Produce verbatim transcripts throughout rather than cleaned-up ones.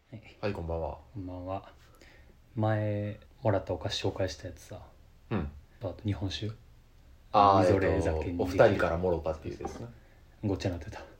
はい、 はい、こんばんは。 こんばんは。前もらったお菓子紹介したやつさ、 うん。 あと日本酒、 ああ、 みえぞれ酒っと、おにできる二人からもろたっていうですね。 ごっちゃなってた。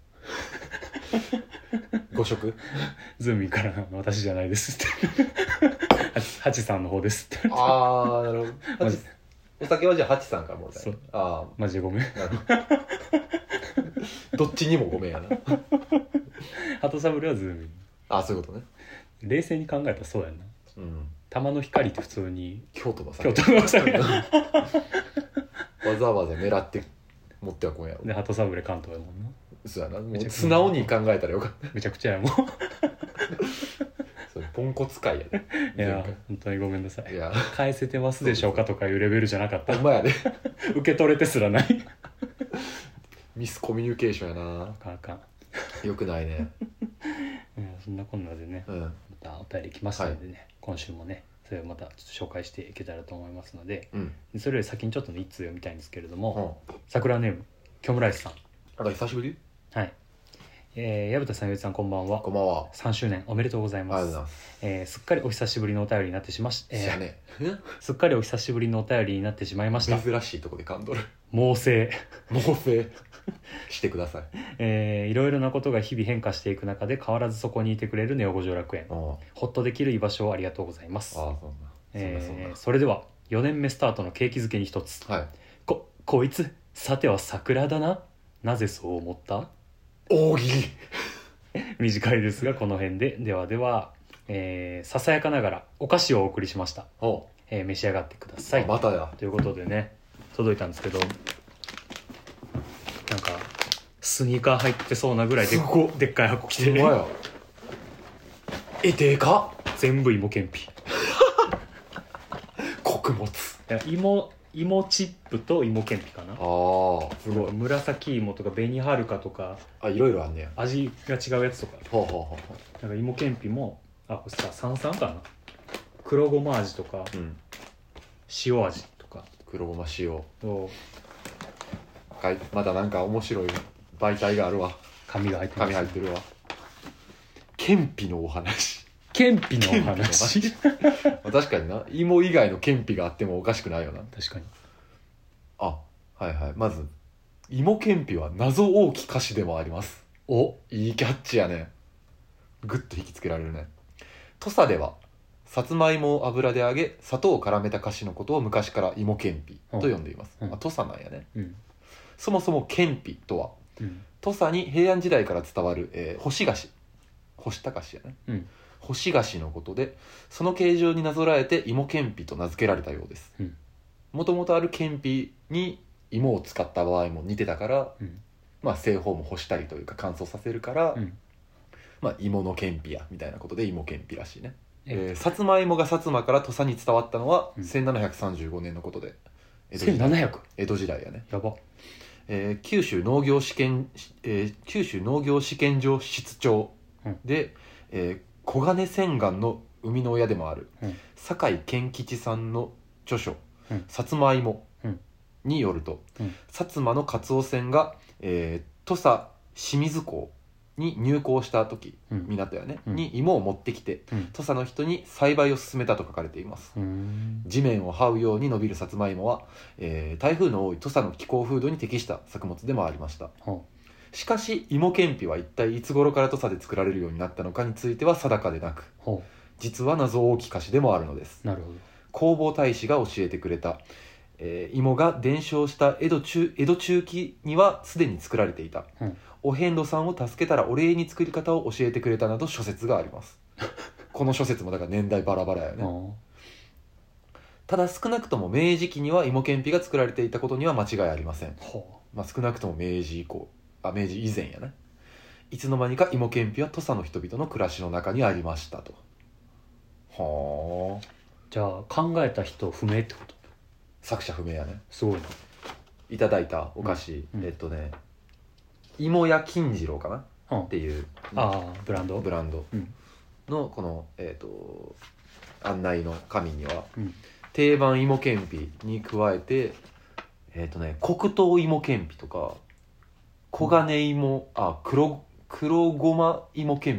ご食ズーミンからの私じゃないですってハチさんの方ですってああ、なるほど。 マジお酒はじゃあハチさんからもろたそう。 あマジでごめん。 あ、なるほど。どっちにもごめんやな。 鳩サブレはズーミン。 ああ、そういうことね。 冷静に考えたらそうやんな。 うん。 玉の光って普通に京都の酒。 京都の酒わざわざ狙って持ってはこんやろ。 で鳩サブレ関東やもんな。 そうやな。もめちゃくちゃう素直に考えたらよかった。 めちゃくちゃやもんそれポンコツ会やね。 いや前回本当にごめんなさい。 いや、 返せてますでしょうかとかいうレベルじゃなかった。 ほんまやで。 受け取れてすらない。 ミスコミュニケーションやあかんあかん。 な。よくないね。 いやそんなこんなでね、 うん。 またお便り来ましたのでね、今週もねそれをまたちょっと紹介していけたらと思いますので、 うん。 でそれより先にちょっとね一通読みたいんですけれども、 うん。 桜ネームキョムライスさん。 なんか久しぶり？ はい、えー、矢蓋さん、よいさん、こんばんは。 こんばんは。 さんしゅうねんおめでとうございあります。 がとうございます。 えーすっかりお久しぶりのお便りになってしまし、えーじゃあね。 すっかりお久しぶりのお便りになってしまいました。 珍しいとこで噛んどる。 猛省猛省してください。 えーいろいろなことが日々変化していく中で変わらずそこにいてくれるネオ五条楽園、 ああ、 ほっとできる居場所をありがとうございます。 ああ、そんな。そんなそんな。 えーそれではよねんめスタートの景気づけに一つ。 はい。 ここいつさては桜だな、なぜそう思った？ 大喜利。 短いですがこの辺で。ではでは、えーささやかながらお菓子をお送りしました。 おう。 えー召し上がってください。 あ、またや。 ということでね届いたんですけど、なんかスニーカー入ってそうなぐらいですごっでっかい箱来てほんまや。え、でかっ。 全部芋けんぴ。い穀物。 や芋芋チップと芋けんぴかな。 ああ、すごい。 紫芋とか紅はるかとかあ、いろいろあんねや。 味が違うやつとか、 ほうほうほうほなんか芋けんぴもあこれさ三々かな、黒ごま味とかう。うん。 塩味とか黒ごま塩。 とはい。まだなんか面白い媒体があるわ。 紙が入ってます。 紙入ってるわ。けんぴのお話。 けんぴのお話確かにな。芋以外のけんぴがあってもおかしくないよな。 確かに。 あ、はいはい。まず、芋けんぴは謎多き菓子でもあります。 おいいキャッチやね。ぐっと引きつけられるね。土佐ではさつまいもを油で揚げ砂糖を絡めた菓子のことを昔から芋けんぴと呼んでいます、 うんまあ、土佐なんやね。 うんそもそもけんぴとはうん土佐に平安時代から伝わる、えー干し菓子、干した菓子やね、 うん干し菓子のことで、その形状になぞらえて芋けんぴと名付けられたようです。 うんもともとあるけんぴに芋を使った場合も似てたから、 うんまあ製法も干したりというか乾燥させるから、 うんまあ、芋のけんぴやみたいなことで芋けんぴらしいね。 ええー、さつまいもが薩摩から土佐に伝わったのはうんせんななひゃくさんじゅうごねんのことで、江戸時代せんななひゃく江戸時代やね。 やば。 えー九州農業試験、えー九州農業試験場室長で、えー小金洗顔の生みの親でもある、 うん酒井健吉さんの著書うん 「さつまいもうん」 によると、 うん薩摩のカツオ船が、えー土佐清水港に入港した時、 うん港やね、 うんに芋を持ってきてうん土佐の人に栽培を進めたと書かれています。 うーん地面を這うように伸びるさつまいもは、えー台風の多い土佐の気候風土に適した作物でもありました。 ほしかし芋けんぴは一体いつ頃から土佐で作られるようになったのかについては定かでなく、 うほ実は謎多き菓子でもあるのです。 うなるほど。 弘法大師が教えてくれた、えー芋が伝承した江戸中江戸中期にはすでに作られていた、 うんお遍路さんを助けたらお礼に作り方を教えてくれたなど諸説がありますこの諸説もだから年代バラバラやね。 あただ少なくとも明治期には芋けんぴが作られていたことには間違いありません。 ーほまあ、少なくとも明治以降、あ、明治以前やね。いつの間にか芋けんぴは土佐の人々の暮らしの中にありましたと。はあ。 う。じゃあ考えた人不明ってこと。 作者不明やね。 すごいな。 いただいたお菓子、 うんうんえっとね芋屋金次郎かなうんっていうああブランド。 ブランドうんのこの、えー、と案内の紙にはうん定番芋けんぴに加えてえっ、とね黒糖芋けんぴとか黄金芋、あ黒黒ごま芋けんぴで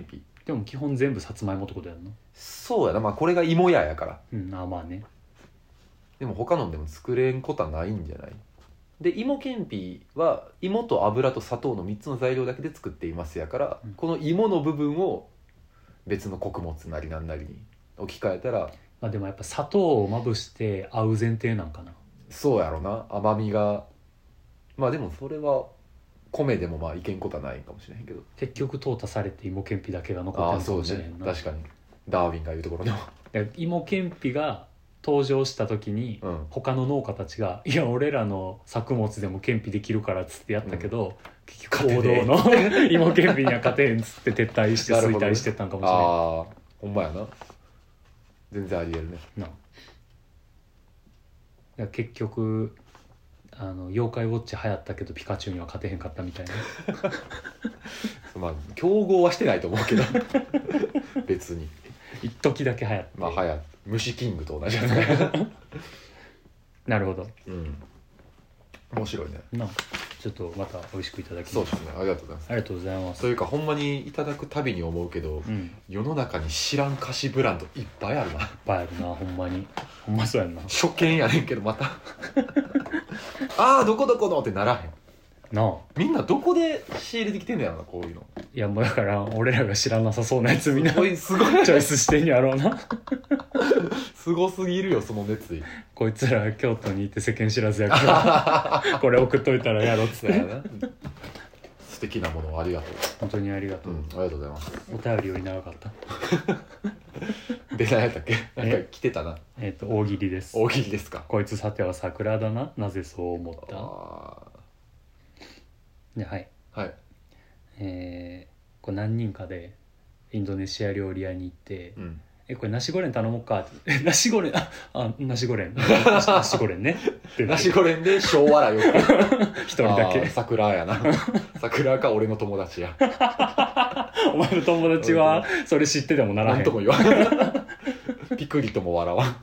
でも基本全部さつまいもってことやんな。 そうやな、まあこれが芋屋やから。 うんあまあね。 でも他のでも作れんことはないんじゃない。で芋けんぴは芋と油と砂糖のみっつの材料だけで作っていますやから、 うんこの芋の部分を別の穀物なりなんなりに置き換えたら、 まあでもやっぱ砂糖をまぶして合う前提なんかな。 そうやろな、甘みが。まあでもそれは米でもまあいけんことはないかもしれへんけど。 結局淘汰されて芋けんぴだけが残ってるのかああそうもしれへんな。 ね、確かにダーウィンが言うところので芋けんぴが登場した時に、 うん他の農家たちが「いや俺らの作物でもけんぴできるから」っつってやったけど、結局王道の芋けんぴには勝てへんっつって撤退してなるほど衰退してったんかもしれああほんまやな、全然ありえるね。 ないな。いや結局あの妖怪ウォッチ流行ったけどピカチュウには勝てへんかったみたいな。 まあ競合はしてないと思うけど別に一時だけ流行って、 まあはや虫キングと同じやつねなるほどうん面白いね。 なちょっとまた美味しくいただきます。 そうですね、ありがとうございます。 ありがとうございます。 というかほんまにいただくたびに思うけど、 うん、いっ世の中に知らん菓子ブランドいっぱいあるな。 ぱいあるなほんまに。ほんまそうやんな。 初見やねんけどまたああどこどこのってならへん。 なあみんなどこで仕入れてきてんのやろな、こういうの。 いやもうだから俺らが知らなさそうなやつみんなすごいすごいチョイスしてんやろうな。 すごすぎるよその熱意。 こいつら京都にいて世間知らずやからこれ送っといたらやろっつってそうやな素敵なものをありがと本当にありがとう。 う、 うん、ありがとうございます。 お便りより長かったで何やったっけ、なんか来てたな。 えっ、と大喜利です。 大喜利ですか。 こいつさては桜だななぜそう思ったあではいーはいえー、こう何人かでインドネシア料理屋に行ってうんえこれナシゴレン頼もうかってナシゴレンああナシゴレンナシゴレンねってナシゴレンで小笑いを一人だけあー桜やな桜か俺の友達やお前の友達はそれ知っててもならへんなんとも言わんピクリとも笑わん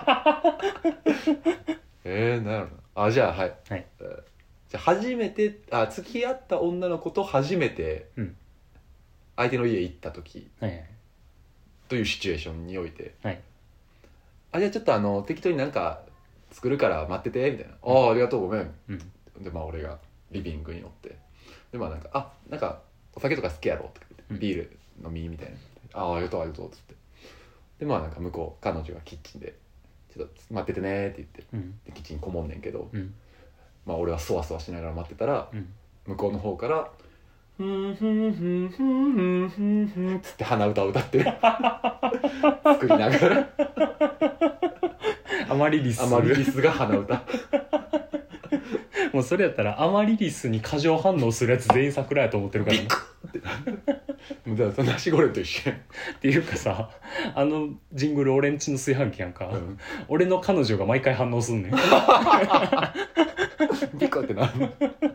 えー、なんやろなあじゃあはい、 はいえーじゃあ初めてあ付き合った女の子と初めてうん相手の家行った時はいはいというシチュエーションにおいてはいあじゃあちょっとあの適当になんか作るから待っててみたいな、ああありがとうごめんうんでまあ俺がリビングに乗ってでまあなんかあなんかお酒とか好きやろとか言って、 うんビール飲みみたいなああありがとうありがとうっつってでまあなんか向こう彼女がキッチンでちょっと待っててねって言ってうんでキッチンにこもんねんけど、 うんまあ俺はそわそわしながら待ってたらうん向こうの方から「ふんふんふんふんふんふんふん」つって鼻歌を歌って作りながらアマリリスアマリリスが鼻歌もうそれやったらアマリリスに過剰反応するやつ全員桜やと思ってるから、ね、 ビクってだからそのナシゴレンと一緒やんっていうかさあのジングル俺んちの炊飯器やんか、 うん、 俺の彼女が毎回反応すんねんビクってなる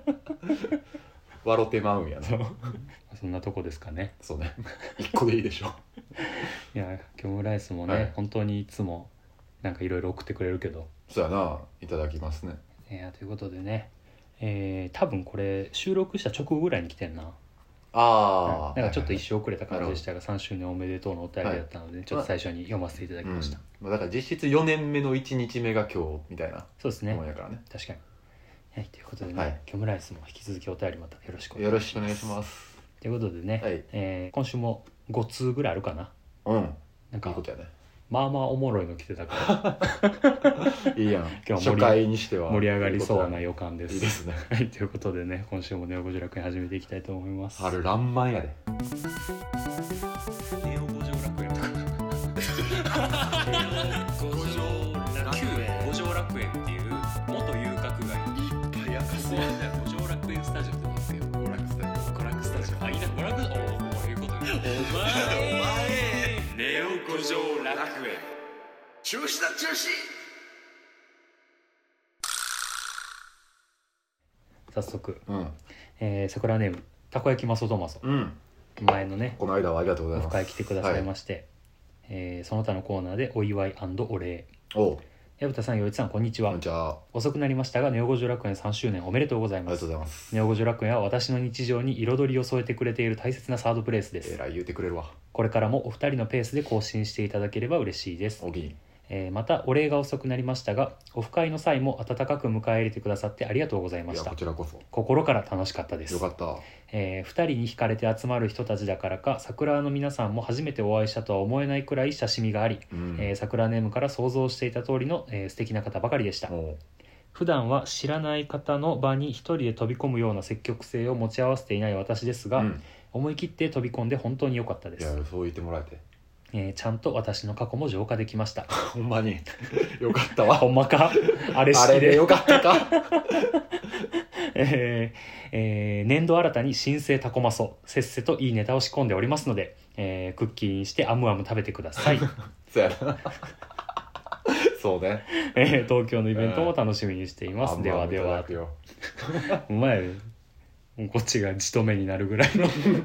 笑ってまうんやなそんなとこですかね。 そうね一個でいいでしょいやキョムライスもね、 はい、 本当にいつもなんかいろいろ送ってくれるけどそうやないただきますね。 いやということでね、えー、多分これ収録した直後ぐらいに来てんな。 ああ、 なんかちょっと一生遅れた感じでしたが、さんしゅうねんおめでとうのお便りだったので、はい、ちょっと最初に読ませていただきました、 うん、だから実質よねんめのいちにちめが今日みたいなそうですねもんやからね。 確かに、はい、ということでね、 はい、 キョムライスも引き続きお便りまたよろしくお願いします。 よろしくお願いします。 ということでね、 はい、 えー、今週もごつうぐらいあるかな。 うんなんかいいことやね。 まあまあおもろいの来てたからいいやん今日初回にしては盛り上がりそうな予感です。 いいですね。 はい、ということでね今週もネオ五条楽園始めていきたいと思います。 春らんまんやで。 ネオ五条楽園とか五条楽園五条楽園っていう元遊郭街いっぱい明かすやん。五条楽園スタジオって言うんですよ。娯楽スタジオ娯楽スタジオあいいな娯楽おおこういうことね。お前お前ネオ五条楽園中止だ中止。 早速、 うんえー、桜ネームたこ焼きマソトマソ、 うん、 前のねこの間はありがとうございます。 オフ会来てくださいまして、はい、えー、その他のコーナーでお祝い&お礼、 おう、 矢蓋さん、陽一さん、こんにちは。 こんにちは。 遅くなりましたが、ネオ五条楽園さんしゅうねんおめでとうございありがます。 とうございます。 ネオ五条楽園は私の日常に彩りを添えてくれている大切なサードプレイスです。 えらい言うてくれるわ。 これからもお二人のペースで更新していただければ嬉しいです。 おぎに。 えーまたお礼が遅くなりましたが、オフ会の際も温かく迎え入れてくださってありがとうございまいや、 した。 こちらこそ。 心から楽しかったですよ。かった。 えー、ふたりに惹かれて集まる人たちだからか、桜の皆さんも初めてお会いしたとは思えないくらい親しみがあり、 うん。 えー桜ネームから想像していた通りの、えー素敵な方ばかりでした。 も普段は知らない方の場に一人で飛び込むような積極性を持ち合わせていない私ですう。 が、 うん。 思い切って飛び込んで本当に良かったでいや、 す。 そう言ってもらえて。 えーちゃんと私の過去も浄化できました。 ほんまに。よかったわ。 ほんまかあれあ式でれでよかったか。 えーえー年度新たに新生タコマソせっせといいネタを仕込んでおりますので、えークッキーにしてアムアム食べてください、 そうやな。そうね。 えー東京のイベントも楽しみにしています、 あんまではではいただくよ。 お前こっちがじとめになるぐらいの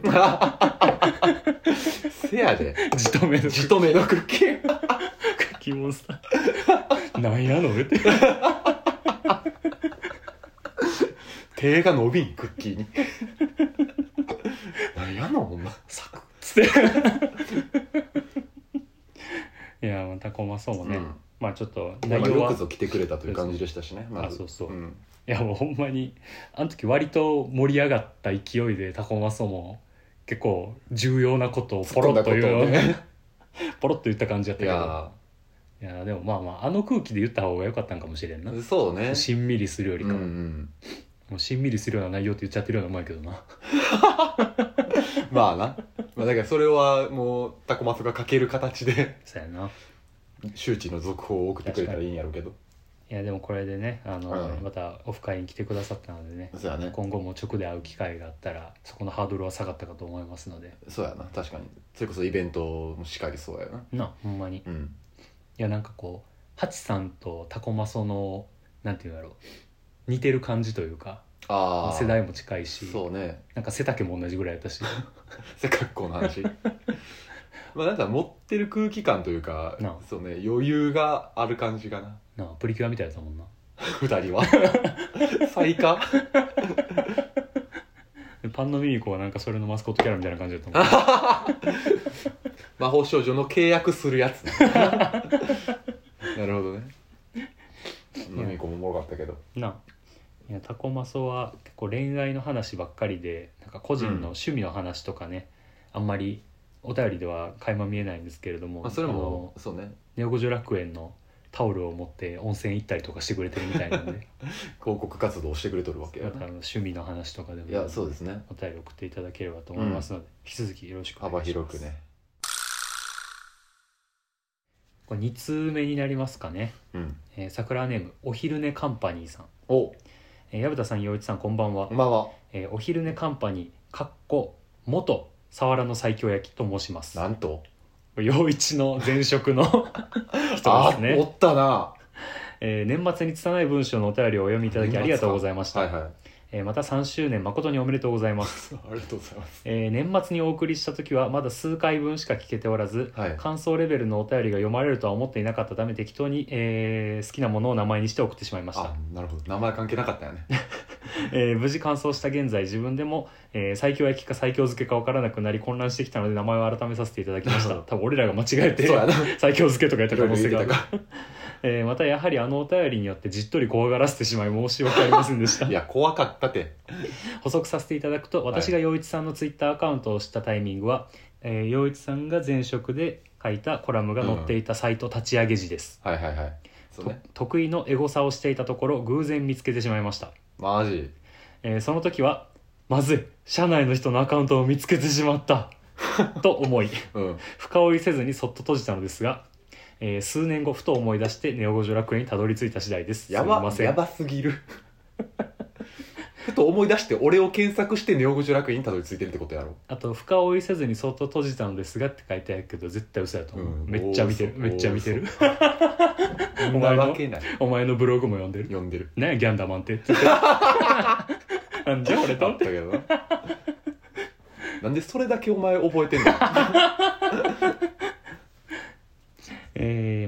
せやで。 じとめのクじとめのクッキー。 ッキーモンスターなんやのって手が伸びん、クッキーに。何やのほんま。 サクッつっていやまたコマソもね、 うんまあちょっとまあ内容はよくぞ来てくれたという感じでしたしね。まずあそうそう、 ん。 いやもうほんまにあの時割と盛り上がった勢いでタコマソも結構重要なことをポロッと言う、 突っ込んだことをねポロッと言った感じやったいけど、 やいやでもまあまああの空気で言った方が良かったんかもしれんな、 ーそうね。 しんみりするよりうんうかは、 ん。 もうしんみりするような内容って言っちゃってるようなもんやけどなまあな。まあだからそれはもうタコマスがかける形でそうやな。 周知の続報を送ってくれたらいいんやろうけど。 いやでもこれでねあの、 うんまたオフ会に来てくださったのでね、 そうやね。 今後も直で会う機会があったらそこのハードルは下がったかと思いますので、 そうやな。確かに。それこそイベントもしかりそうやな。 なほんまにいうん。 やなんかこうハチさんとタコマソのなんていうんだろう似てる感じというかああ。 世代も近いし、 そうね。 なんか背丈も同じぐらいやったし背格好の話。まあなんか持ってる空気感というかなあ、 そうね、余裕がある感じかな。 なあプリキュアみたいやったもんな。 二人は。最下でパンのミミコはなんかそれのマスコットキャラみたいな感じだったもん魔法少女の契約するやつ。なるほどね。ミミコもおもろかったけど。 なあいやタコマソは結構恋愛の話ばっかりでなんか個人の趣味の話とかね、あんまりお便りでは垣間見えないんですけれども、 まあそれあものそうね。 ネオ五条楽園のタオルを持って温泉行ったりとかしてくれてるみたいなんで広告活動をしてくれとるわけやな。 またあの趣味の話とかでもいやそうですね。 お便り送っていただければと思いますので、引き続きよろしくお願幅いします。 広くね。 これに通目になりますかね、 うん。 えー、桜ネームお昼寝カンパニーさん、 お、 えー、矢蓋さん陽一さんこんばんは、 こんばんは。 えーお昼寝カンパニーかっこ元サワラの西京焼きと申します。 なんと。 陽一の前職の人あですねおったな。 えー年末に拙い文章のお便りをお読みいただきありがとうございました、 はいはい。 えーまたさんしゅうねん誠におめでとうございます、 ありがとうございます。 えー年末にお送りした時はまだ数回分しか聞けておらず、 はい。 感想レベルのお便りが読まれるとは思っていなかったため適当に、えー好きなものを名前にして送ってしまいましたあ、なるほど。名前関係なかったよね。 えー無事完走した現在自分でも、えー、最強焼きか最強漬けか分からなくなり混乱してきたので名前を改めさせていただきました多分俺らが間違えてそうやな。 最強漬けとか言った可能性があるいろいろ言ってたかえーまたやはりあのお便りによってじっとり怖がらせてしまい申し訳ありませんでしたいや、怖かったって。 補足させていただくと私が陽一さんのツイッターアカウントを知ったタイミングは、えー、陽一さんが前職で書いたコラムが載っていたサイト立ち上げ時です、 はいはいはい。そうとね。 得意のエゴサをしていたところ偶然見つけてしまいました、 マジ。 えーその時はまずい社内の人のアカウントを見つけてしまったと思いうん。 深追いせずにそっと閉じたのですが、えー数年後ふと思い出してネオ五条楽園にたどり着いた次第です。 やばすみません。 やばすぎる。ふと思い出して俺を検索してネオ五条楽園にたどり着いてるってことやろ。 あと深追いせずにそっと閉じたのですがって書いてあるけど絶対嘘やと思う、 うんめっちゃ見てるおーめっちゃ見てるそんなわけない。 お前のブログも読んでる読んでる。 ねえギャンダマンってって言ってなんじゃこれとあったけどな。なんでそれだけお前覚えてんの。 えー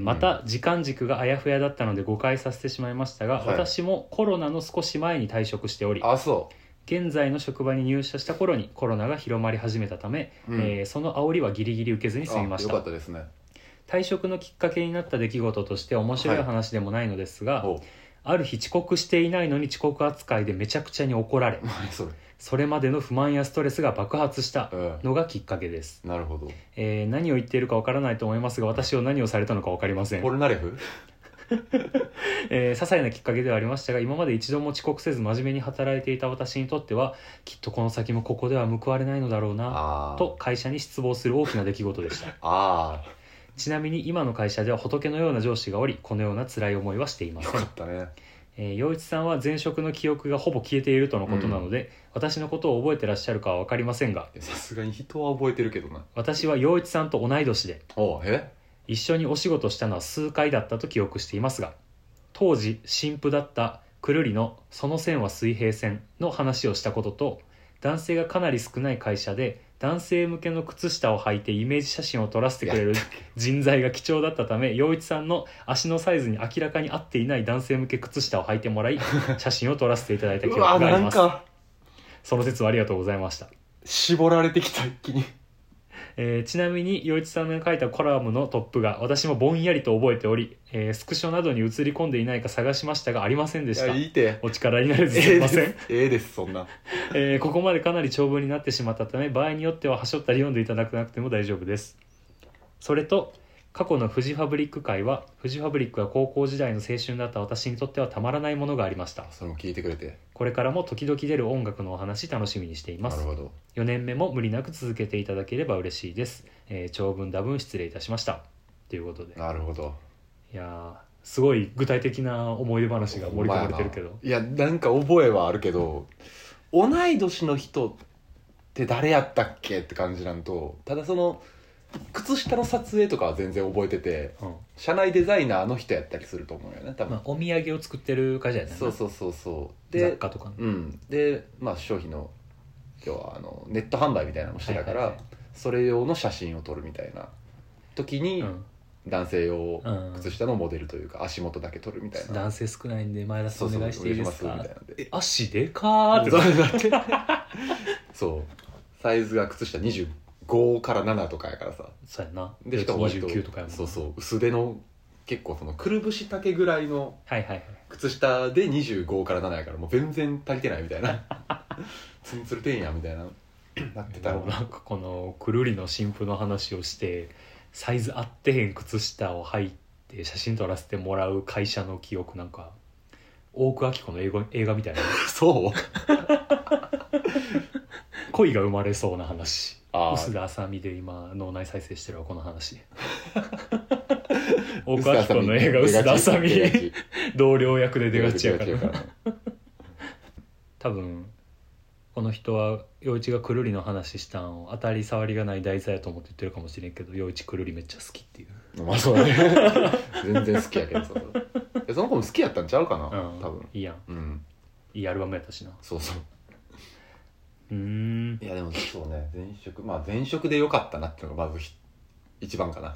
また時間軸があやふやだったので誤解させてしまいましたが、 はい、 私もコロナの少し前に退職しており、 あそう現在の職場に入社した頃にコロナが広まり始めたため、うん、えー、その煽りはギリギリ受けずに済みました。 よかったですね。 退職のきっかけになった出来事として面白い話でもないのですが、はい、ある日遅刻していないのに遅刻扱いでめちゃくちゃに怒られそれそれまでの不満やストレスが爆発したのがきっかけです、 うん、なるほど、 えー、何を言っているかわからないと思いますが、私を何をされたのか分かりません。 ポルナレフえー、些細なきっかけではありましたが、今まで一度も遅刻せず真面目に働いていた私にとっては、きっとこの先もここでは報われないのだろうなと会社に失望する大きな出来事でしたあちなみに今の会社では仏のような上司がおり、このような辛い思いはしていません。よかったね。えー、陽一さんは前職の記憶がほぼ消えているとのことなので、うん、私のことを覚えてらっしゃるかは分かりませんが、 さすがに人は覚えてるけどな。 私は陽一さんと同い年で、 おえ一緒にお仕事したのは数回だったと記憶していますが、当時新婦だったくるりのその線は水平線の話をしたことと、男性がかなり少ない会社で男性向けの靴下を履いてイメージ写真を撮らせてくれる人材が貴重だったため、陽一さんの足のサイズに明らかに合っていない男性向け靴下を履いてもらい写真を撮らせていただいた記憶があります。その説はありがとうございました。 絞られてきた一気にえー、ちなみに陽一さんが書いたコラムのトップが私もぼんやりと覚えており、えー、スクショなどに映り込んでいないか探しましたがありませんでした。 いやいいてお力になれずすいません。 ええー、ですそんな、 えー、ここまでかなり長文になってしまったため、場合によってははしょったり読んでいただかなくても大丈夫です。それと過去のフジファブリック会は、フジファブリックは高校時代の青春だった私にとってはたまらないものがありました。 それも聞いてくれて、 これからも時々出る音楽のお話楽しみにしています。 なるほど。 よねんめも無理なく続けていただければ嬉しいです、えー、長文多文失礼いたしましたということで。 なるほど。 いやすごい具体的な思い出話が盛り込まれてるけど、 いやなんか覚えはあるけど、同い年の人って誰やったっけって感じなんと、ただその靴下の撮影とかは全然覚えてて、うん、社内デザイナーの人やったりすると思うよね多分、まあ、 お土産を作ってる会社やねんな。 そうそうそうそうで雑貨とか、ね、 うんでまあ商品の要はあのネット販売みたいなのもしてたから、はいはいはい、それ用の写真を撮るみたいな時に、うん、男性用靴下のモデルというか、うん、足元だけ撮るみたいな。 男性少ないんで前田さんお願いしていいですか。 みたいなんで、 え足でかーってそうサイズが靴下にじゅうごからななとかやからさ。 そうやな。 でしかも割とにじゅうきゅうとかやもん。 そうそう薄手の結構そのくるぶし丈ぐらいの靴下でにじゅうごからななやからもう全然足りてないみたいなツンツルてんやみたいななってたら、 なんかこのくるりの新婦の話をしてサイズ合ってへん靴下を履いて写真撮らせてもらう会社の記憶、なんか大久明子の映画、映画みたいなそう恋が生まれそうな話。臼田あさみで今脳内再生してるわこの話大久明子の映画臼田あさみ同僚役で出がちやから多分この人は陽一がくるりの話したんを当たり障りがない題材やと思って言ってるかもしれんけど、陽一くるりめっちゃ好きっていう。 まあそうだね全然好きやけどさその子も好きやったんちゃうかな、うん、多分いいやん、うん、いいアルバムやったしな。 そうそう。 うーん、 いやでもそうね、前職まあ前職で良かったなっていうのがまず一番かな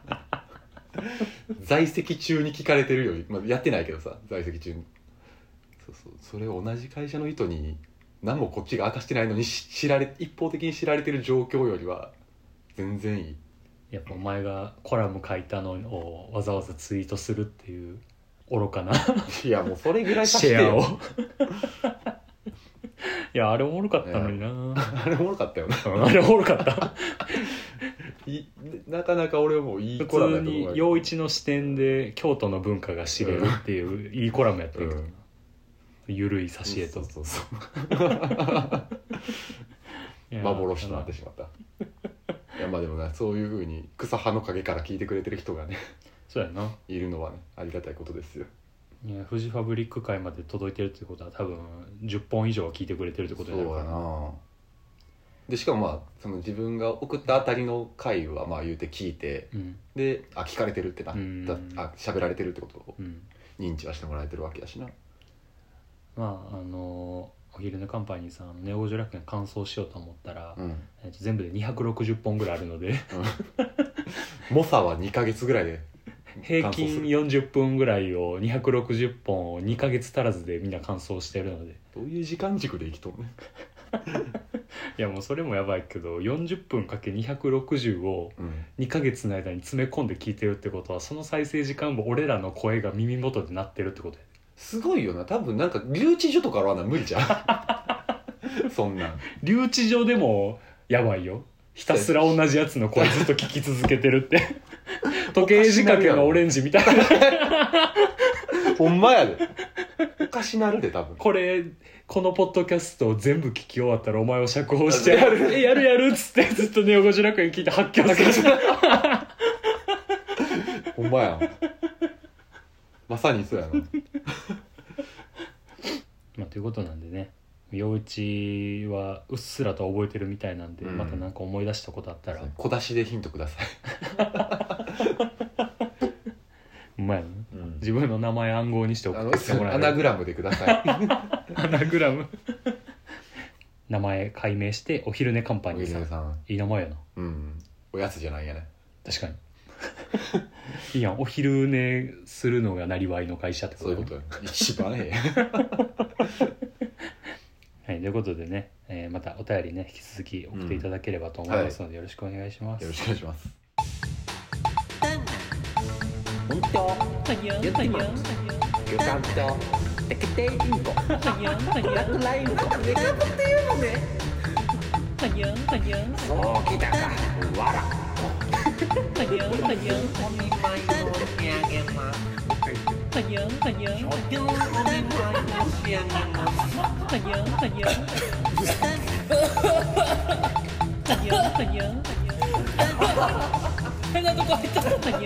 在籍中に聞かれてるより、まあ、やってないけどさ在籍中にそうそう、それを同じ会社の人に何もこっちが明かしてないのに知られ一方的に知られてる状況よりは全然いい。 やっぱお前がコラム書いたのをわざわざツイートするっていう愚かないやもうそれぐらいさしてよシェアをいやあれおもろかったのにな。 あれおもろかったよなあれおもろかったいなかなか俺はもういいコラムやと思う。 普通に陽一の視点で京都の文化が知れるっていう、うん、いいコラムやったけど、うん、ゆるい挿絵とそうそう幻となってしまったいやまあでもね、そういう風に草葉の陰から聞いてくれてる人がねそうやないるのはねありがたいことですよ。 いやフジファブリック界まで届いてるってことは多分じゅっぽん以上は聞いてくれてるってことになるから。 そうやな。でしかもまあその自分が送ったあたりの回はまあ言うて聞いて、うん、であ聞かれてるってなった、うん、あ喋られてるってことを認知はしてもらえてるわけやしな、うん、 まああのお昼のカンパニーさんネオ五条楽園完走しようと思ったら、うんえー、全部でにひゃくろくじゅっぽんぐらいあるので、 うん、猛者はにかげつぐらいで平均完走する。 よんじゅっぷんぐらいをにひゃくろくじゅっぽんをにかげつ足らずでみんな完走してるので、 どういう時間軸で生きとんねん。 いやもうそれもやばいけどよんじゅっぷんかけにひゃくろくじゅうをうんにかげつの間に詰め込んで聞いてるってことは、その再生時間も俺らの声が耳元で鳴ってるってことや。 すごいよな。多分なんか留置所とかあるわな無理じゃん。そんなん留置所でもやばいよ。ひたすら同じやつの声ずっと聞き続けてるって時計仕掛けのオレンジみたいなほんまやで。おかしなるで多分。 これこのポッドキャストを全部聞き終わったらお前を釈放してやるえやるやるっつってずっとネオ五十楽園聞いて発狂するほんまやん。まさにそうやな。 まあということなんでね、陽一はうっすらと覚えてるみたいなんで、 うん、 またなんか思い出したことあったら小出しでヒントください。 うまいの、 うん、 自分の名前暗号にして送ってきてもらえる。 アナグラムでください。 アナグラム名前改名してお昼寝カンパニーさん。 さんいい名前やな。 うんおやつじゃないやね。 確かにいいやん、お昼寝するのがなりわいの会社ってこと。 そういうことよ。一番ええ。 はい、ということでね、えー、またお便りね引き続き送っていただければと思いますので、うん、はい、よろしくお願いします。 よろしくお願いします。 本当ゆずま魚感とテケテイリンゴブラックラインゴメカブっていうのねそうきたかわらお見舞い申し上げます所長お見舞い申し上げます変なとこ入った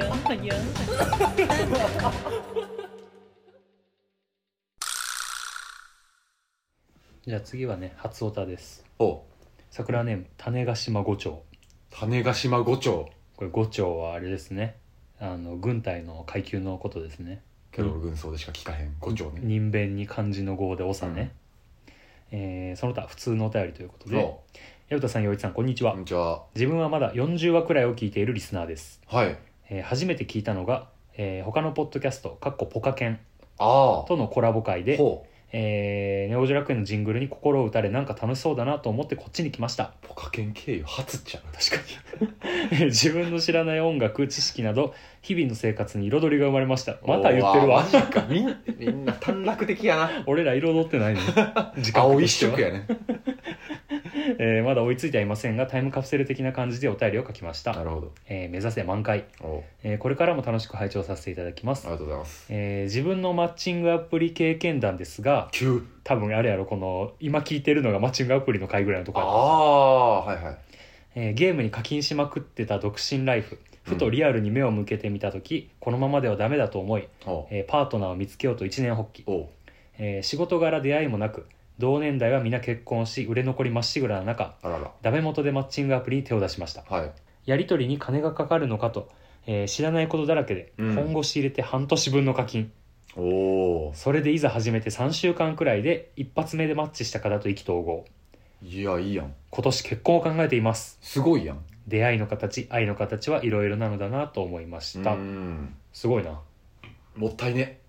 じゃあ次はね初オタです。 お桜ネーム種子島五丁。 種子島五丁、 これ五丁はあれですね、あの軍隊の階級のことですね。 ケロロ軍曹でしか聞かへん五丁ね。 人弁に漢字の号で長ね、うん、えー、その他普通のお便りということで、矢蓋さん陽一さんこんにちは。 こんにちは。 自分はまだよんじゅうわくらいを聞いているリスナーです。 はい、 えー、初めて聞いたのが、えー、他のポッドキャストかっこポカケンあとのコラボ会で、 ほうえー、ネオジョ楽園のジングルに心を打たれなんか楽しそうだなと思ってこっちに来ました。 ポカケン経由初っちゃう。 確かに自分の知らない音楽知識など日々の生活に彩りが生まれました。また言ってるわ。 マジか。みんみんな短絡的やな。 俺ら彩ってないね青一色やね。 えー、まだ追いついてはいませんがタイムカプセル的な感じでお便りを書きました。 なるほど、 えー、目指せ満開、えー、これからも楽しく拝聴させていただきます。 ありがとうございます。 えー、自分のマッチングアプリ経験談ですが、 急多分あれやろ、この今聞いてるのがマッチングアプリの回ぐらいのところ。 ああはいはい、 えー、ゲームに課金しまくってた独身ライフ、ふとリアルに目を向けてみたとき、うん、このままではダメだと思い、えー、パートナーを見つけようと一年発起、えー、仕事柄出会いもなく同年代は皆結婚し売れ残りまっしぐらな中、 あららダメ元でマッチングアプリに手を出しました、 はい、 やり取りに金がかかるのかと、えー、知らないことだらけで、うん、本腰入れて半年分の課金。 おそれでいざ始めてさんしゅうかんくらいで一発目でマッチした方と意気投合。 いやいいやん。 今年結婚を考えています。 すごいやん。 出会いの形愛の形はいろいろなのだなと思いました。うん、すごいな。 もったいね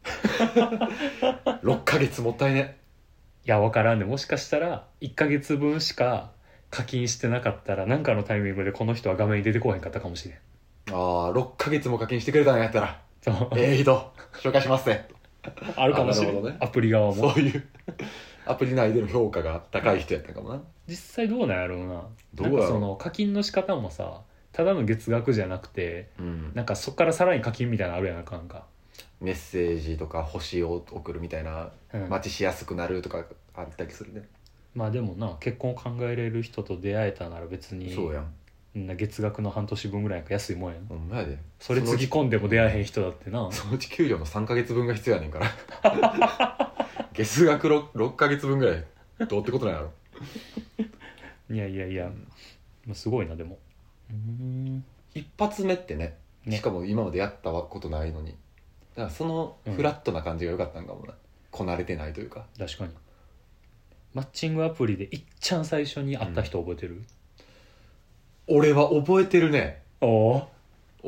ろっかげつもったいね。 いや分からんね。もしかしたらいっかげつぶんしか課金してなかったら何かのタイミングでこの人は画面に出てこへんかったかもしれん。 ああろっかげつも課金してくれたんやったらそうええ人紹介しますね。 あるかもしれない、ね、アプリ側もそういうアプリ内での評価が高い人やったかもな。 実際どうなんやろうな。 どうやろう。 なんかその課金の仕方もさただの月額じゃなくて、 うん、 なんかそっからさらに課金みたいなのあるやんか。なんかメッセージとか星を送るみたいな、 うん、 マッチしやすくなるとかあったりするね。 まあでもな結婚を考えれる人と出会えたなら別にそうやんな月額の半年分ぐらいなんか安いもんやん。 ほんまやで。 それつぎ込んでも出会えへん人だってな。 そのうち給料のさんかげつぶんが必要やねんから月額 6, 6ヶ月分ぐらいどうってことなんやろいやいやいや、うん、すごいな。でもうーん一発目ってね、 ねしかも今までやったことないのに、だからそのフラットな感じが良かったんかもな、うん、こなれてないというか。 確かに。マッチングアプリでいっちゃん最初に会った人覚えてる？ うん、俺は覚えてるね。 お覚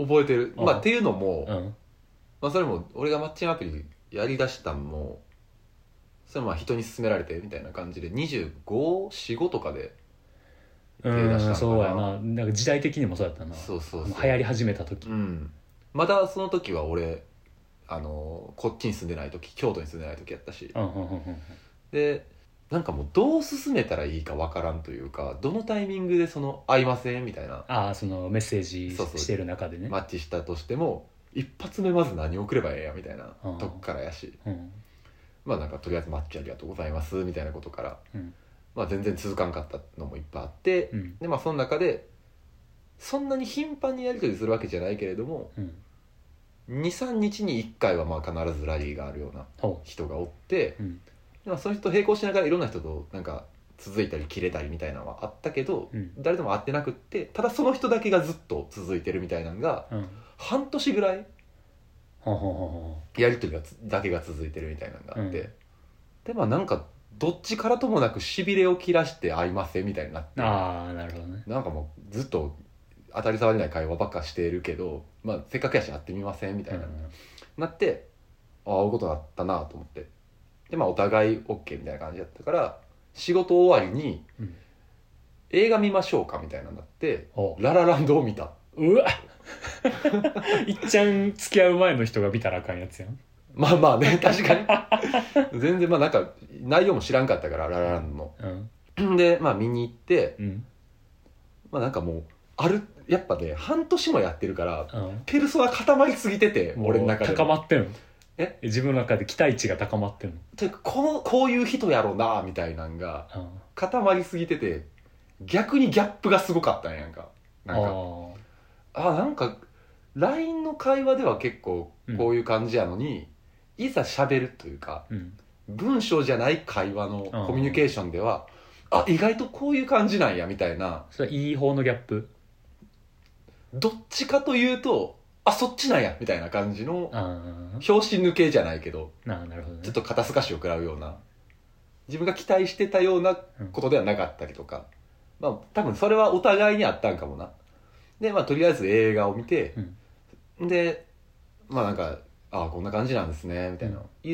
覚えてる、 うんまあっていうのも、 うんまあ、それも俺がマッチングアプリやりだしたんもそれもまあ人に勧められてみたいな感じでにじゅうご、よん、ごとかでう手出したのかな。 んそうやな。なんか時代的にもそうやったな。 そうそうそう流行り始めた時。 うんまだその時は俺あのこっちに住んでない時京都に住んでない時やったし、 うんうんうんうんでなんかもうどう進めたらいいかわからんというかどのタイミングでその会いませんみたいなああそのメッセージそうそうしてる中でね。 マッチしたとしても一発目まず何送ればええやみたいなうんとこからやし、 うんまあなんかとりあえずマッチありがとうございますみたいなことから、 うんまあ、全然続かんかったのもいっぱいあって、 うんでまあその中でそんなに頻繁にやり取りするわけじゃないけれどもうんにさんにちにいっかいはまあ必ずラリーがあるようなほ人がおってう、うんまあ、その人と並行しながらいろんな人となんか続いたり切れたりみたいなのはあったけど、 うん誰とも会ってなくってただその人だけがずっと続いてるみたいなのがうん半年ぐらいほうほうほうほやり取りがつだけが続いてるみたいなのがあって、 うんでまあなんかどっちからともなくしびれを切らして会いませんみたいになってう。ああなるほどね。 なんかもうずっと当たり障りない会話ばっかしているけど、まあ、せっかくやし会ってみませんみたいな、なってああ会うことだったなと思ってでまあお互い OK みたいな感じだったから仕事終わりにうん映画見ましょうかみたいなのになっておララランドを見た。 うわいっちゃん付き合う前の人が見たらあかんやつやん。 まあまあね確かに全然まあなんか内容も知らんかったからララランドうんのでまあ見に行ってうんまあなんかもうあるやっぱね半年もやってるからうんペルソナ固まりすぎててもう俺の中で高まってんの。 え自分の中で期待値が高まってんの。 てかこのこういう人やろなみたいなんがうん固まりすぎてて逆にギャップがすごかったんやんかなんかああなんか ライン の会話では結構こういう感じやのに、いざ喋るというかーうん文章じゃない会話のコミュニケーションではあ意外とこういう感じなんやみたいなそれはいい方のギャップ。 どっちかというとあそっちなんやみたいな感じのあ拍子抜けじゃないけどあなるほどね。 ちょっと肩透かしを食らうような自分が期待してたようなことではなかったりとか、まあ多分それはお互いにあったんかもな。でまあとりあえず映画を見て、でまあなんかああこんな感じなんですねみたいなのを言って、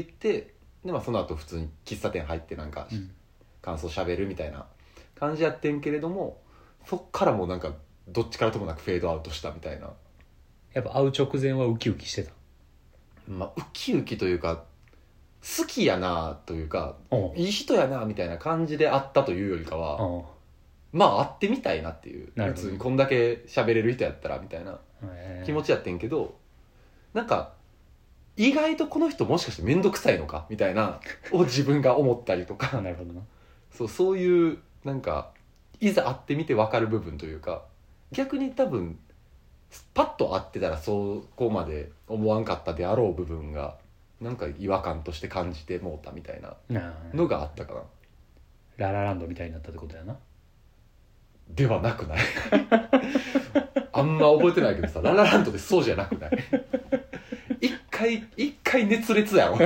でまあその後普通に喫茶店入ってなんか、 うん感想しゃべるみたいな感じやってんけれどもそっからもうなんかどっちからともなくフェードアウトしたみたいな。 やっぱ会う直前はウキウキしてた。 まあウキウキというか好きやなというかおういい人やなみたいな感じで会ったというよりかは、 おうまあ会ってみたいなっていうなるほど普通にこんだけ喋れる人やったらみたいなへー気持ちやってんけど、なんか意外とこの人もしかして面倒くさいのかみたいなを自分が思ったりとあかなるほどな。 そうそういうなんかいざ会ってみて分かる部分というか逆に多分パッと会ってたらそこまで思わんかったであろう部分がなんか違和感として感じてもうたみたいななあのがあったかな。 ララランドみたいになったってことやな。 ではなくないあんま覚えてないけどさララランドでそうじゃなくない一回一回熱烈やろ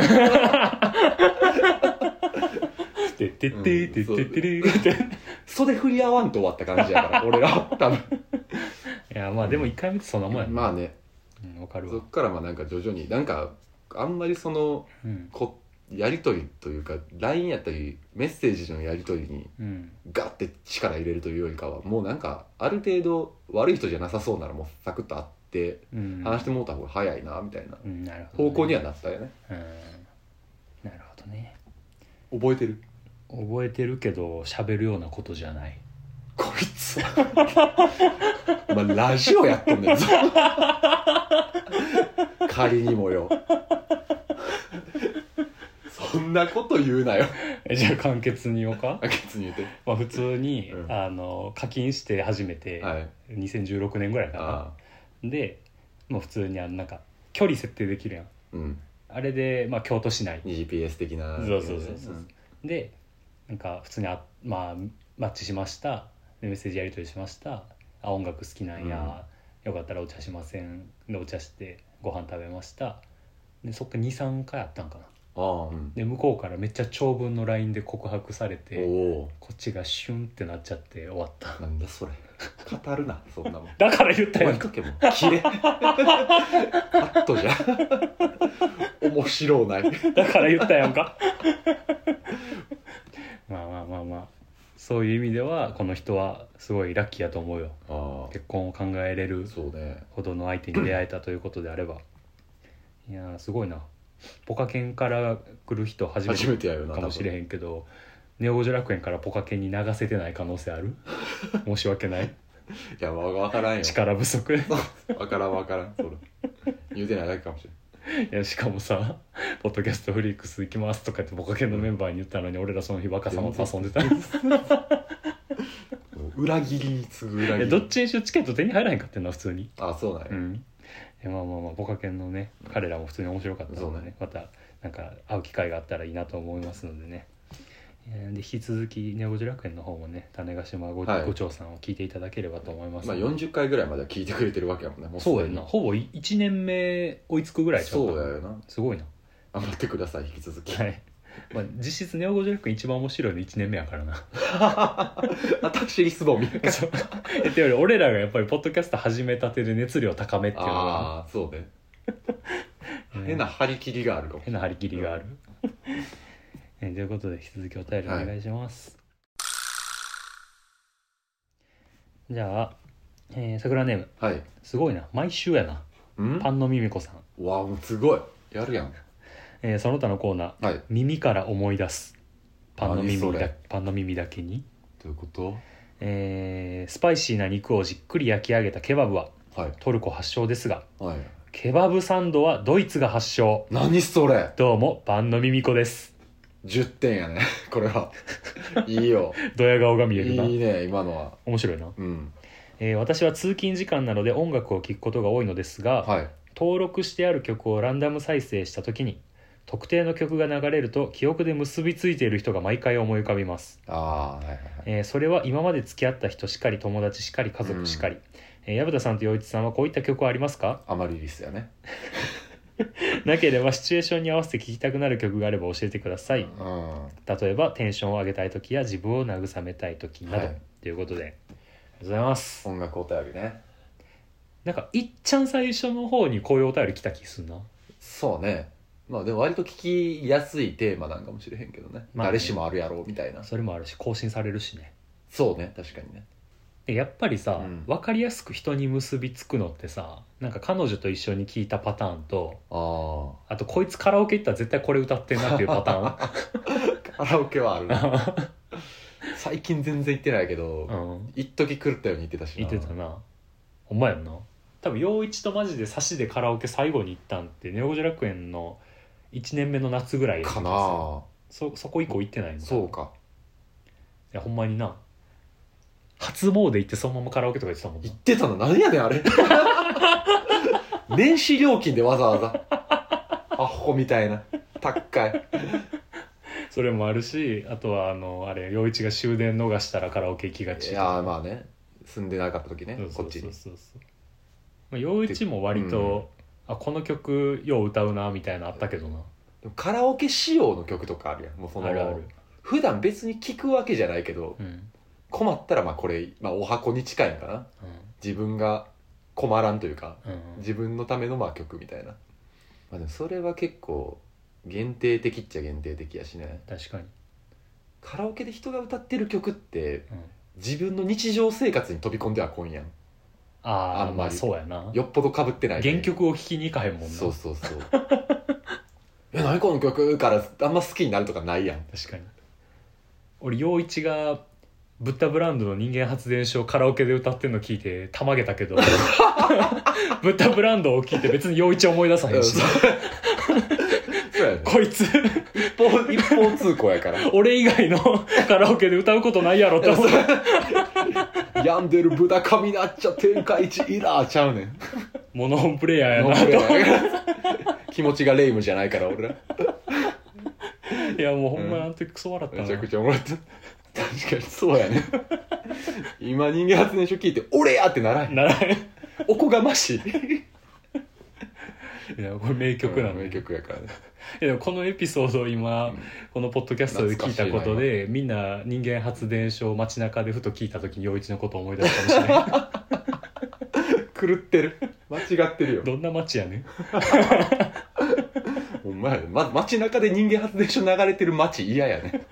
てってってってってってれって袖振り合わんと終わった感じやから俺らは多分いやまあでもいっかいめってそんなもんやな。 まあねうんわかるわそっ。からまあなんか徐々になんかあんまりそのうんこやり取りというか ライン やったりメッセージのやり取りにうんガッて力入れるというよりかはもうなんかある程度悪い人じゃなさそうならもうサクッと会ってうん話してもらった方が早いなみたいなうんなるほどね方向にはなったよね。 うんなるほどね。 覚えてる覚えてるけど喋るようなことじゃない。 こいつお前ラジオやっとんねんぞ仮にもよそんなこと言うなよえじゃあ簡潔に言おうか。 あけつに言うてまあ普通に、 うんあの課金して初めて、 はいにせんじゅうろくねんぐらいかあな。でもう普通にあのなんか距離設定できるやん。 うんあれで、まあ、京都市内ジーピーエス 的なそうそうそうそう、でなんか普通にあ、まあ、マッチしました。でメッセージやり取りしました。あ音楽好きなんや、よかったらお茶しませんでお茶してご飯食べました。でそっからにさんかいあったんかな。 ああ、うん、 で向こうからめっちゃ長文の ライン で告白されて、 おこっちがシュンってなっちゃって終わった。 なんだそれ語るなそんなもんだから言ったよ。 もう一回もうキレカットじゃん面白ないだから言ったやんかまあまあまあまあ、そういう意味ではこの人はすごいラッキーやと思うよ。 あ結婚を考えれるそうねほどの相手に出会えたということであればいやーすごいな。ポカケンから来る人初めて初めてやよなかもしれへんけど、ネオ五条楽園からポカケンに流せてない可能性ある申し訳ないいや分からんよ力不足分からん分からんそれ言うてないだけかもしれん。 いやしかもさ「ポッドキャストフリークス行きます」とかってポカケンのメンバーに言ったのに、俺らその日若さまと遊んでた裏切りに次ぐ裏切り。 どっちにしろチケット手に入らへんかってんな普通に。 あそうなんや、 うんいやまあまあまあポカケンのね彼らも普通に面白かったので、ねね、またなんか会う機会があったらいいなと思いますのでね。で引き続きネオ五条楽園の方もね種子島 ご,、はい、ご長さんを聞いていただければと思います。 まあよんじゅっかいぐらいまでは聞いてくれてるわけやもんね。もうそうやな、ほぼいちねんめ追いつくぐらいちゃうか。 そうやよな。 すごいな。 頑張ってください引き続き。 はい。まあ、実質ネオ五条楽園一番面白いのいちねんめやからな私リスボンみたいな。 えってより俺らがやっぱりポッドキャスト始めたてで熱量高めっていうのがああそうね変な張り切りがあるかも。 変な張り切りがあるえー、ということで引き続きお便りお願いします、はい、じゃあ、えー、桜ネーム、 はい、 すごいな毎週やな。パンのミミコさん。 わあもうすごいやるやん。 えー、その他のコーナー、はい、耳から思い出すパンの耳だパンの耳だけに。 どういうこと？ えー、スパイシーな肉をじっくり焼き上げたケバブは、はい、トルコ発祥ですが、はい、ケバブサンドはドイツが発祥。 何それ。 どうもパンのミミコです。 じゅってんやねこれはいいよドヤ顔が見えるな。 いいね今のは面白いな、 うんえー、私は通勤時間なので音楽を聴くことが多いのですが、はい、登録してある曲をランダム再生した時に特定の曲が流れると記憶で結びついている人が毎回思い浮かびます。 あ、はいはいはいえー、それは今まで付き合った人しかり友達しかり家族しかり、うんえー、矢蓋さんと陽一さんはこういった曲はありますか？ アマリリスやねなければシチュエーションに合わせて聴きたくなる曲があれば教えてください、うん、例えばテンションを上げたい時や自分を慰めたい時など、はい、ということでありがとうございます。 音楽お便りね。 なんかいっちゃん最初の方にこういうお便り来た気するな。 そうね。まあでも割と聞きやすいテーマなんかもしれへんけどね、まあ、ね誰しもあるやろうみたいな。 それもあるし更新されるしね。 そうね確かにね。 やっぱりさ、うん、分かりやすく人に結びつくのってさ、なんか彼女と一緒に聴いたパターンと あ, あとこいつカラオケ行ったら絶対これ歌ってんなっていうパターンカラオケはあるな最近全然行ってないけど、うん、一時狂ったように行ってたしな。 行ってたな。ほんまやんな。多分陽一とマジで差しでカラオケ最後に行ったんってネオ五条楽園のいちねんめの夏ぐらいかな。 そ, そこ以降行ってないんだ。 そうか。 いやほんまにな初詣行ってそのままカラオケとか行ってたもんな。 行ってたの何やねんあれ年始料金でわざわざアホみたいな高いそれもあるし、あとはあのあれ陽一が終電逃したらカラオケ行きがち。 いやまあね住んでなかった時ね。こっちにそうそうそう、 まあ、陽一も割と、うん、あこの曲よう歌うなみたいなあったけどな。 でもカラオケ仕様の曲とかあるやん。もうそのあるある。 普段別に聴くわけじゃないけど、うん困ったらまあこれ、まあ、お箱に近いんかな、うん、自分が困らんというか、うんうん、自分のためのまあ曲みたいな、まあ、でもそれは結構限定的っちゃ限定的やしね。 確かにカラオケで人が歌ってる曲って、うん、自分の日常生活に飛び込んではこんやん。 ああんまりそうやな。 よっぽど被ってない、ね、 原曲を聴きに行かへんもんな。 そうそうそうえ何この曲からあんま好きになるとかないやん。 確かに俺陽一がブッダブランドの人間発電所をカラオケで歌ってんの聞いてたまげたけどブッダブランドを聞いて別に陽一思い出さへんしそうやね、 こいつ一方一方通行やから俺以外のカラオケで歌うことないやろって思う病んでるブダカミナッチャ天下一イラーちゃうねん。 モノホンプレイヤーやなと気持ちがレイムじゃないから俺らいやもうほんまあの時クソ笑ったな、 めちゃくちゃ笑った確かにそうやね今人間発電所聞いて俺やってならへんならへんおこがましいいやこれ名曲なの、 うん、名曲やからね。 いやでもこのエピソードを今、うん、このポッドキャストで聞いたことでみんな人間発電所を街中でふと聞いた時に陽一のことを思い出すかもしれない狂ってる、間違ってるよ。 どんな街やねんお前、ま、街中で人間発電所流れてる街嫌やね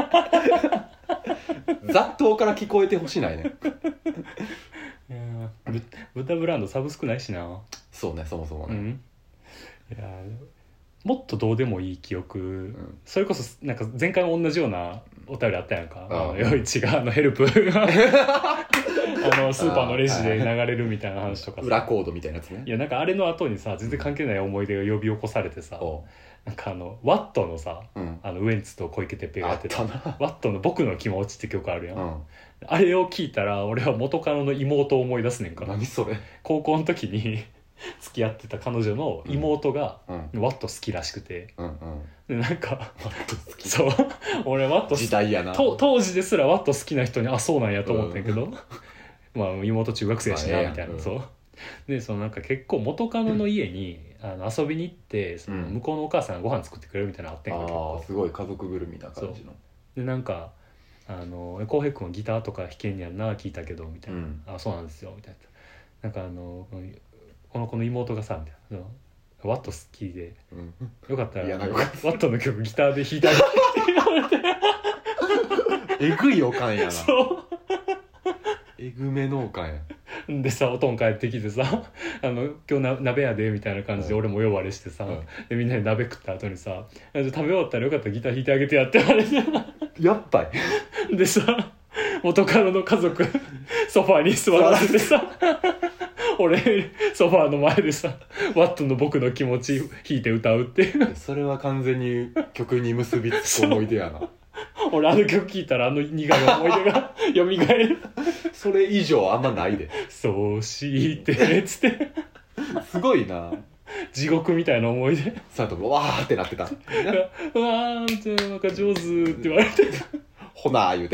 雑踏から聞こえてほしないね。 いやブ豚ブランドサブスクないしな。 そうね、そもそもね、うん、 いやもっとどうでもいい記憶、うん、それこそなんか前回も同じようなお便りあったやんか、ああ陽一があのヘルプがあのスーパーのレジで流れるみたいな話とかさ、 裏コードみたいなやつね。 いやなんかあれの後にさ全然関係ない思い出が呼び起こされてさ、なんかあのワットのさ、うん、あのウエンツと小池徹平がやってたワットの僕の気持ちって曲あるやん、うん、あれを聞いたら俺は元カノの妹を思い出すねんから。 何それ。 高校の時に付き合ってた彼女の妹がワット好きらしくて、うんうん、でなんかワット好きそう俺ワット時代やな。 と当時ですらワット好きな人にあそうなんやと思ってんけど、うん、まあ妹中学生やしなみたいな、うん、そうでそのなんか結構元カノの家に、うん、あの遊びに行ってその向こうのお母さんがご飯作ってくれるみたいなのあってんけど、 あすごい家族ぐるみな感じの。 でなんかあの浩平君はギターとか弾けんやんな聞いたけどみたいな、うん、あそうなんですよみたいな、なんかあのこの子の妹がさみたいなワット好きで、うん、よかったらワットの曲ギターで弾いてあげてえぐいおかんやな。 そうえぐめのおかんやでさおとん帰ってきてさあの今日な鍋やでみたいな感じで俺も呼ばれしてさ、うん、でみんなで鍋食った後にさ食べ終わったらよかったらギター弾いてあげてやって言われてやっぱりでさ元カノの家族ソファーに座らせてさ俺ソファーの前でさワットの僕の気持ち弾いて歌うっていうそれは完全に曲に結びつく思い出やな俺あの曲聴いたらあの苦い思い出が蘇るそれ以上あんまないで。 そうしてつってすごいな地獄みたいな思い出。 さあとわーってなってた。うわーってなんか上手って言われてほなー言うて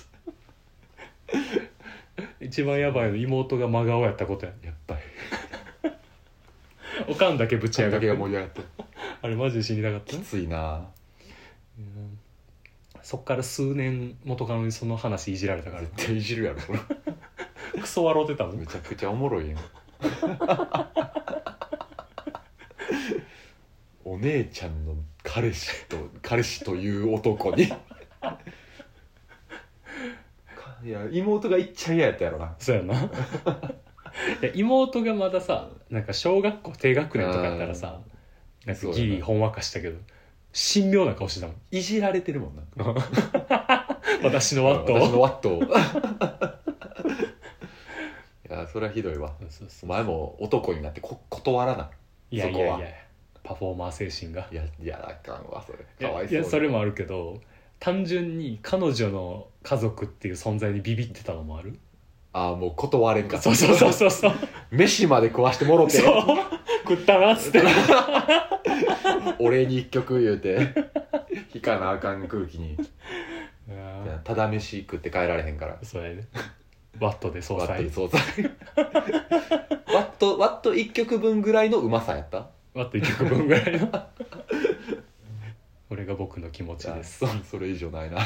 一番やばいの妹が真顔やったことや。 やっぱりおかんだけぶち上がって。 おかんだけが盛り上がってあれマジで死にたかった。 きついな、 うん、そっから数年元カノにその話いじられたから。 絶対いじるやろそれクソ笑うてたもん。 めちゃくちゃおもろいやんお姉ちゃんの彼氏と彼氏という男にいや妹がいっちゃ嫌やったやろな。 そうやないや妹がまださなんか小学校低学年とかやったらさなんかギリほんわかしたけど神妙な顔してたもん。 いじられてるもんな私のワットを私のワットをいやそれはひどいわ。そうそうそう、お前も男になってこ断らない。 いやいやいやパフォーマー精神が。 いやいやあかんわそれ。 かわいそう。いやそれもあるけど単純に彼女の家族っていう存在にビビってたのもある。 ああもう断れんかった。 そうそうそうそう飯まで食わしてもろてそう食ったなっつってお礼に一曲言うて引かなあかん空気にただ飯食って帰られへんから。 そうやねワットで総裁ワットで総裁ワットワット一曲分ぐらいのうまさやった。 ワット一曲分ぐらいのこれが僕の気持ちです。 そ, それ以上ないな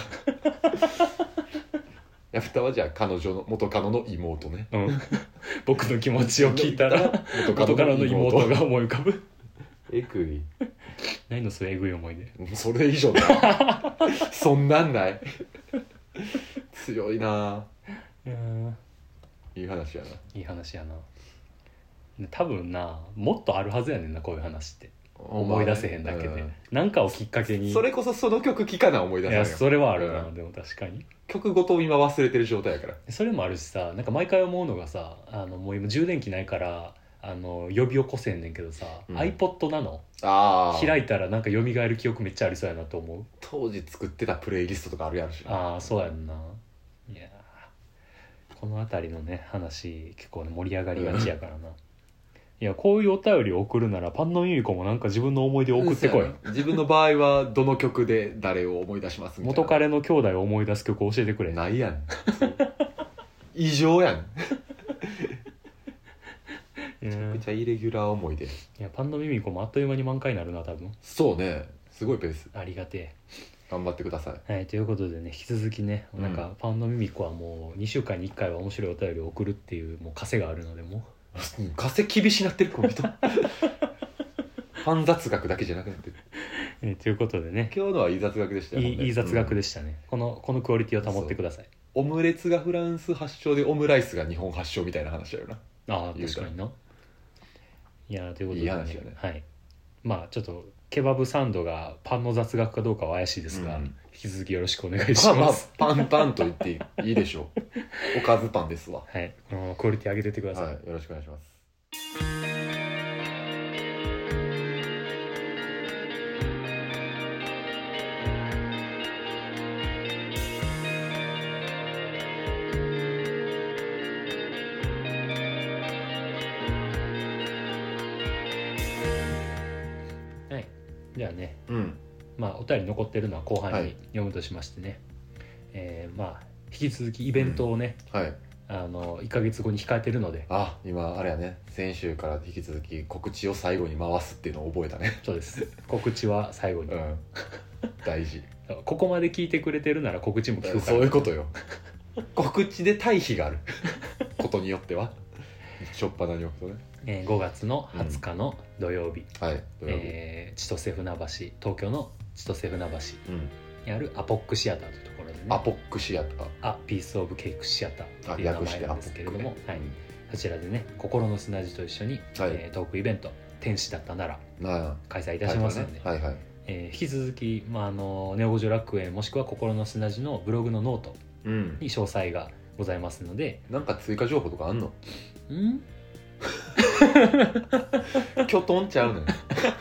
ヤフタはじゃあ彼女の元カノの妹ね、 うん、僕の気持ちを聞いたら元カノの妹が思い浮かぶ。 えぐいないのそれえぐい思い出。 それ以上だそんなんない強いな。うんいい話やな。 いい話やな。多分なもっとあるはずやねんなこういう話って思い出せへんだけで、うん、なんかをきっかけに。 それこそその曲聴かな思い出せへん。 いやそれはあるな、うん、でも確かに曲ごと今忘れてる状態やから。 それもあるしさなんか毎回思うのがさあのもう今充電器ないからあの呼び起こせんねんけどさ、うん、iPod なのあ開いたらなんか蘇る記憶めっちゃありそうやなと思う。 当時作ってたプレイリストとかあるやろし。 ああそうやんな。いやこの辺りのね話結構ね盛り上がりがちやからな、うん、いやこういうお便りを送るならパンノンユリコもなんか自分の思い出を送ってこい、うん、 自分の場合はどの曲で誰を思い出しますみたいな。 元彼の兄弟を思い出す曲を教えてくれ。 ないやん異常やんめちゃくちゃイレギュラー思い出。 いやパンのミミコもあっという間に満開になるな多分。 そうね、すごいペース。 ありがてえ。 頑張ってください。 はい、ということでね、引き続きね、 うんなんかパンのミミコはもうにしゅうかんにいっかいは面白いお便りを送るっていうもう枷があるので、もうん稼厳しなってるこの人。ファン雑学だけじゃなくなってる。 う、えーということでね、 今日のはいい雑学でしたよ。 いいいい雑学でししたね、このこのクオリティを保ってください。 オムレツがフランス発祥でオムライスが日本発祥みたいな話だよな。 ああ言うたら確かにな。いやーということで、 いい話よねはい、まあちょっとケバブサンドがパンの雑学かどうかは怪しいですが、 うん引き続きよろしくお願いしまあまあます。 パンパンと言っていいいいでしょう。おかずパンですわ。 はい、このクオリティ上げてってください。 はい、よろしくお願いします。 はい、じゃあね、 うん。 まあお便り残ってるのは後半にはい読むとしましてね、えーまあ引き続きイベントをね、 はい。 あのいっかげつごに控えてるので、 あ、今あれやね、先週から引き続き告知を最後に回すっていうのを覚えたね。 そうです告知は最後に、 うん。大事。 ここまで聞いてくれてるなら告知も聞くから、 そういうことよ。告知で対比があることによっては、しょっぱなに置くとね。 えーごがつのはつかの土曜日、 はい。土曜日。 えー千歳船橋、東京の千歳船橋うん。 にあるアポックシアターというところでね、 アポックシアター。 あピースオブケークシアターっていう名略してアポ前なんですけれども、 ックね。 はい、そちらでね心の砂地と一緒に、 はいえートークイベント天使だったならうん。な開催いあ。 たしますので、 はいはい。 えー引き続き、まあ、あのネオ五条楽園もしくは心の砂地のブログのノートうん。 に詳細がございますので、 なんか追加情報とかあんの？ んきょとんちゃうねん。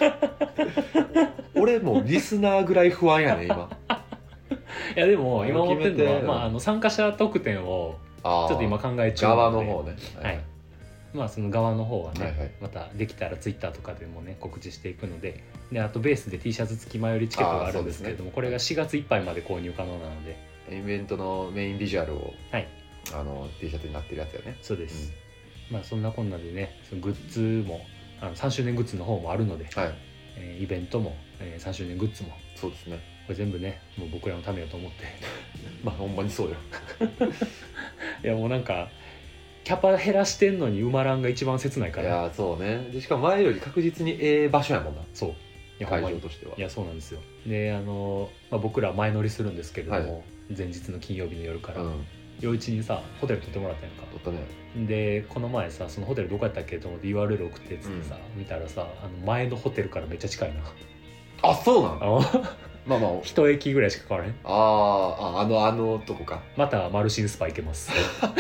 俺もリスナーぐらい不安やね今。 いやでも今思ってるのは、 決めてまあ、あの参加者特典をあーちょっと今考え中な側のでの方ね。 はい、まあその側の方はね、 はいはいまたできたらツイッターとかでもね告知していくので、であとベースで T シャツ付き前売りチケットがあるんですけれども、これがしがついっぱいまで購入可能なので、 イベントのメインビジュアルを、 はい、 あの T シャツになってるやつよね。 そうです、まあそんなこんなでね、そのグッズもあのさんしゅうねんグッズの方もあるので、 はい。 えーイベントも、えーさんしゅうねんグッズもそうですね。 これ全部ねもう僕らのためよと思ってまあほんまにそうよ。 いやもうなんかキャパ減らしてんのに埋まらんが一番切ないいから。 やーそうね。でしかも前より確実にええ場所やもんな。 そういやほ会んまに場としては。 いやそうなんですよ。であの、まあ、僕ら前乗りするんですけれども、 はい前日の金曜日の夜からうん。 陽一にさホテル取ってもらったやんか。 撮ったね。 でこの前さそのホテルどこやったっけと思って ユーアールエル 送ってっつってさ、見たらさあの前のホテルからめっちゃ近いな。 あ、そうなの。 あのまあまあ。 一駅ぐらいしか変わらへん。 あーあ、あのあのとこか。 またマルシンスパ行けます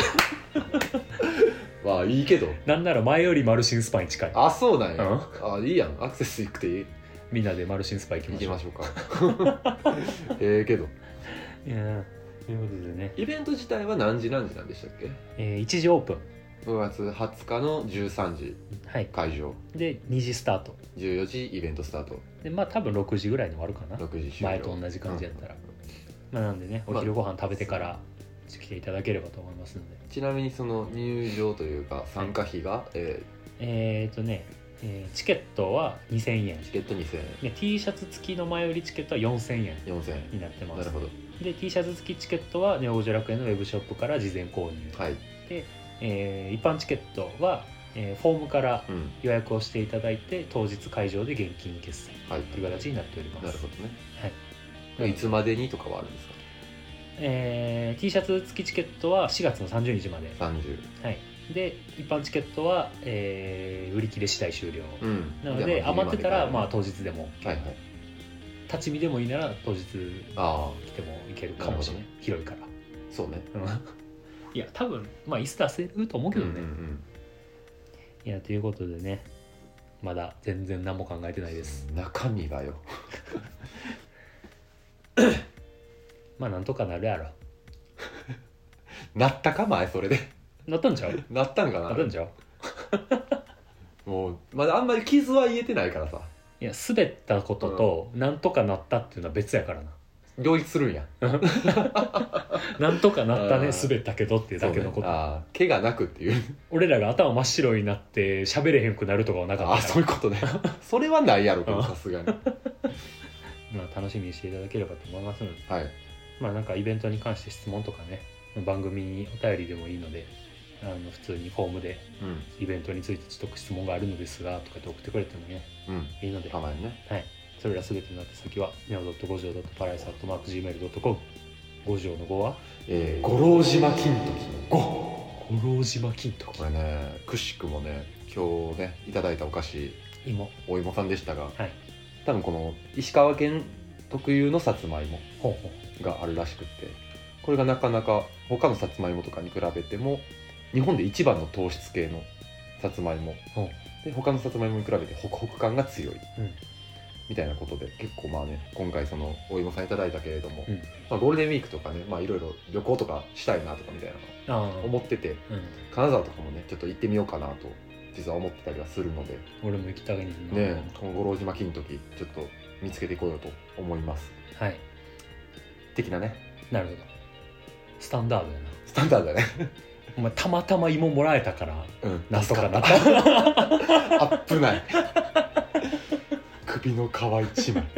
まあいいけど。 なんなら前よりマルシンスパに近い。 あ、そうなんや。 うんあ、いいやん。アクセスいくていい。 みんなでマルシンスパ行きましょう。 行きましょうか。ええけど。 いやということでね、 イベント自体は何時何時なんでしたっけ？ えー、いちじオープン、 ごがつはつかのじゅうさんじはい、 会場、 でにじスタートじゅうよじイベントスタート、 でまあ多分ろくじぐらいに終わるかな。 ろくじ終了。 前と同じ感じやったら、 うんまあ、なんでねお昼ご飯食べてから来ていただければと思いますので、 ちなみにその入場というか参加費が、ええっ、ー、とね、えーチケットはにせんえんーチケットにせんえん、 で T シャツ付きの前売りチケットはよんせんえんよんせんえん。 になってます。 なるほど。 で T シャツ付きチケットはネオ五条楽園のウェブショップから事前購入、 はい。 で、えー一般チケットは、えーフォームからうん。 予約をしていただいて当日会場で現金決済はい。 という形になっております。 なるほどね。 はいいつまでにとかはあるんですか？ えー T シャツ付きチケットはしがつのさんじゅうにちまで、 さんじゅう。 はい、で一般チケットは、えー売り切れ次第終了、 うん。 なので余ってたらまあは当日でも、 いはい。 立ち見でもいいなら当日あ来てもいけるかもしれない、 なる広いから。 あ、そうね。 うんいや多分まあ椅子出せると思うけどね、 うんうんうんいやということでねまだ全然何も考えてないです。 中身がよ。 まあなんとかなるやろ。 なったか前それで。 なったんちゃうなったんかななったんちゃうもうまだあんまり傷は言えてないからさ。 いや滑ったこととなんとかなったっていうのは別やからな。 両立するんやなんとかなったねあー滑ったけどっていうだけのこと、 そうね、あー怪我なくっていう俺らが頭真っ白になって喋れへんくなるとかはなかったからあそういうことねそれはないやろけどうんさすがにまあ、楽しみにしていただければと思いますので、 はいまあなんかイベントに関して質問とかね番組にお便りでもいいのであの普通にフォームでうんイベントについてちょっと質問があるのですがとかって送ってくれてもねうんいいので、 たまにねはい、それらすべての宛先はネオドット五条ドットパライスアットマーク ジーメールドットコム 五条のごはえー、五郎島金時のご五郎島金時これねくしくもね今日ねいただいたお菓子芋お芋さんでしたがはい多分この石川県特有のさつまいもほうほうがあるらしくってこれがなかなか他のさつまいもとかに比べても日本で一番の糖質系のさつまいもほうで他のさつまいもに比べてホクホク感が強い、 うんみたいなことで結構まあね今回そのお芋さんいただいたけれども、 うんまあ、ゴールデンウィークとかねまあいろいろ旅行とかしたいなとかみたいなのああ思っててうん金沢とかもねちょっと行ってみようかなと実は思ってたりはするので俺も行きたいねねこの五郎島金時ちょっと見つけてこようと思いますはい的なねなるほどスタンダードやなスタンダードだねお前たまたま芋もらえたからうんなんとかなっ助たた危ない首の皮一枚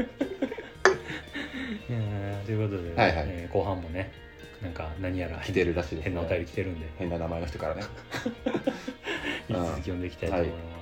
えーということで、 はいはいえー後半もねなんか何やら来てるらしいですね変なお便り来てるんで変な名前の人からね引き続き読んでいきたいと思います、